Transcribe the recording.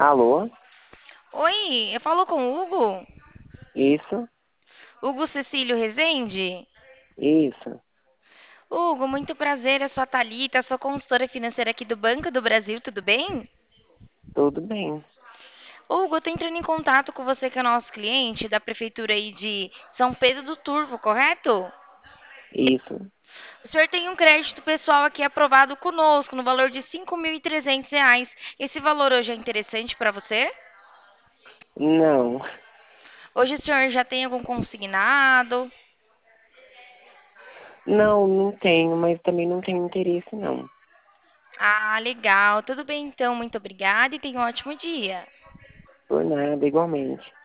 Alô? Oi, eu falo com o Hugo? Isso, Hugo Cecílio Rezende? isso, Hugo, muito prazer, eu sou a Thalita, sou consultora financeira aqui do Banco do Brasil, tudo bem? tudo bem. Hugo, eu tô entrando em contato com você que é nosso cliente da prefeitura aí de São Pedro do Turvo, correto? Isso. O senhor tem um crédito pessoal aqui aprovado conosco no valor de R$ 5.300. Esse valor hoje é interessante para você? Não, Hoje o senhor já tem algum consignado? não tenho, mas também não tenho interesse, não. Ah, legal. Tudo bem então, muito obrigada e tenha um ótimo dia. Por nada, igualmente.